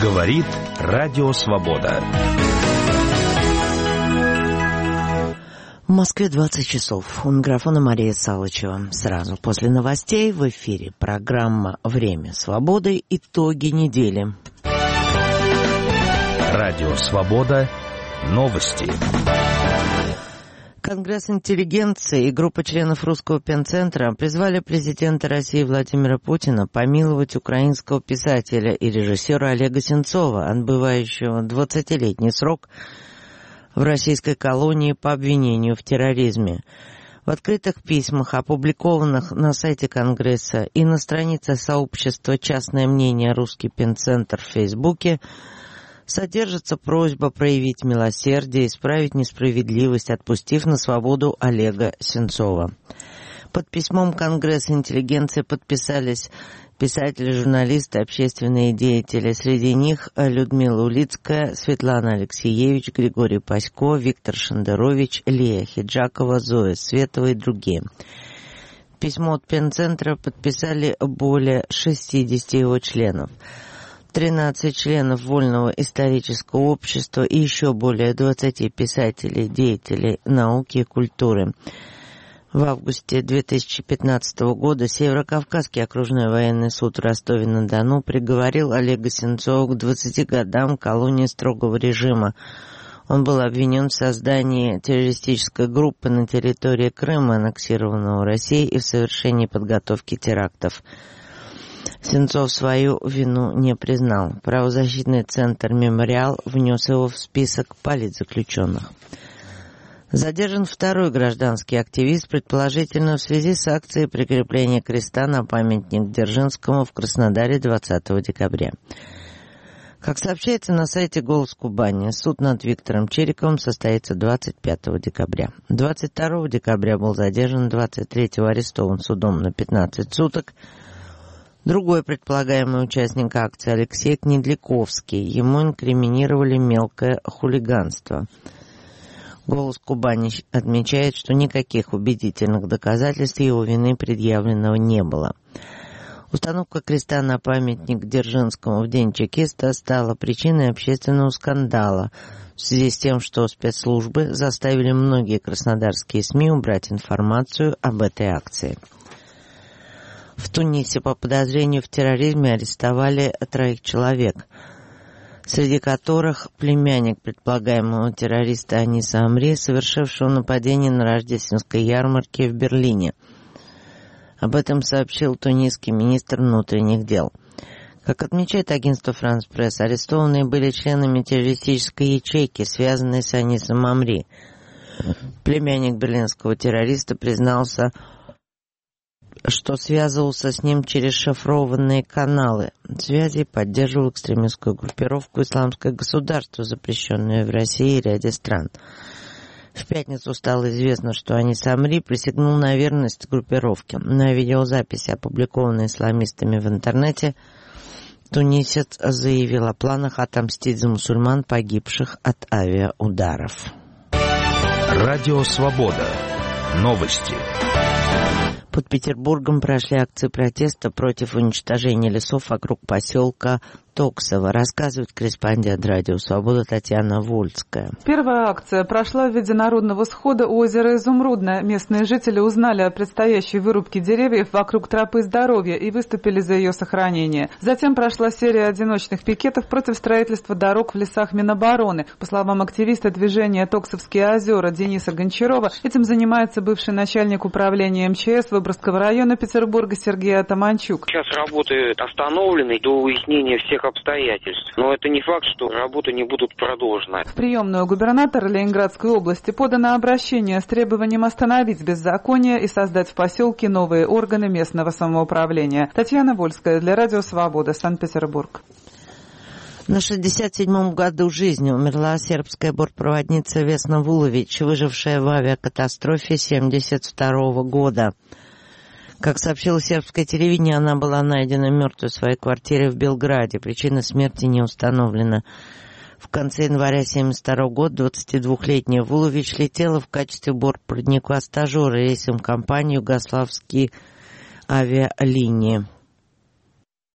Говорит Радио Свобода. В Москве 20 часов. У микрофона Мария Салычева. Сразу после новостей в эфире программа «Время свободы. Итоги недели». Радио Свобода. Новости. Конгресс интеллигенции и группа членов Русского пенцентра призвали президента России Владимира Путина помиловать украинского писателя и режиссера Олега Сенцова, отбывающего 20-летний срок в российской колонии по обвинению в терроризме. В открытых письмах, опубликованных на сайте Конгресса и на странице сообщества «Частное мнение. Русский пенцентр» в Фейсбуке, содержится просьба проявить милосердие и исправить несправедливость, отпустив на свободу Олега Сенцова. Под письмом Конгресса интеллигенции подписались писатели, журналисты, общественные деятели. Среди них Людмила Улицкая, Светлана Алексеевич, Григорий Пасько, Виктор Шендерович, Лия Хиджакова, Зоя Светова и другие. Письмо от Пенцентра подписали более 60 его членов. 13 членов Вольного исторического общества и еще более 20 писателей, деятелей науки и культуры. В августе 2015 года Северокавказский окружной военный суд в Ростове-на-Дону приговорил Олега Сенцова к 20 годам колонии строгого режима. Он был обвинен в создании террористической группы на территории Крыма, аннексированного Россией, и в совершении подготовки терактов. Сенцов свою вину не признал. Правозащитный центр «Мемориал» внес его в список политзаключенных. Задержан второй гражданский активист, предположительно в связи с акцией прикрепления креста на памятник Дзержинскому в Краснодаре 20 декабря. Как сообщается на сайте «Голос Кубани», суд над Виктором Чериковым состоится 25 декабря. 22 декабря был задержан, 23-го арестован судом на 15 суток. Другой предполагаемый участник акции Алексей Кнедляковский. Ему инкриминировали мелкое хулиганство. «Голос Кубани» отмечает, что никаких убедительных доказательств его вины предъявленного не было. Установка креста на памятник Дзержинскому в день чекиста стала причиной общественного скандала в связи с тем, что спецслужбы заставили многие краснодарские СМИ убрать информацию об этой акции. В Тунисе по подозрению в терроризме арестовали 3 человек, среди которых племянник предполагаемого террориста Аниса Амри, совершившего нападение на рождественской ярмарке в Берлине. Об этом сообщил тунисский министр внутренних дел. Как отмечает агентство «Франс Пресс», арестованные были членами террористической ячейки, связанной с Анисом Амри. Племянник берлинского террориста признался, что связывался с ним через шифрованные каналы связи и поддерживал экстремистскую группировку «Исламское государство», запрещенную в России и ряде стран. В пятницу стало известно, что Анис Амри присягнул на верность группировке. На видеозаписи, опубликованной исламистами в интернете, тунисец заявил о планах отомстить за мусульман, погибших от авиаударов. Радио Свобода. Новости. Под Петербургом прошли акции протеста против уничтожения лесов вокруг поселка Токсово, рассказывает корреспондент Радио Свобода Татьяна Вольская. Первая акция прошла в виде народного схода у озера Изумрудное. Местные жители узнали о предстоящей вырубке деревьев вокруг тропы здоровья и выступили за ее сохранение. Затем прошла серия одиночных пикетов против строительства дорог в лесах Минобороны. По словам активиста движения «Токсовские озера» Дениса Гончарова, этим занимается бывший начальник управления МЧС Выборгского района Петербурга Сергей Атаманчук. Сейчас работы остановлены до выяснения всех обстоятельств. Но это не факт, что работы не будут продолжены. В приемную губернатора Ленинградской области подано обращение с требованием остановить беззаконие и создать в поселке новые органы местного самоуправления. Татьяна Вольская для Радио Свобода, Санкт-Петербург. На 67-м году жизни умерла сербская бортпроводница Весна Вулович, выжившая в авиакатастрофе 1972 года. Как сообщило сербское телевидение, она была найдена мертвой в своей квартире в Белграде. Причина смерти не установлена. В конце января 1972 года 22-летняя Вулович летела в качестве бортпроводника-стажера рейсом компании «Югославские авиалинии».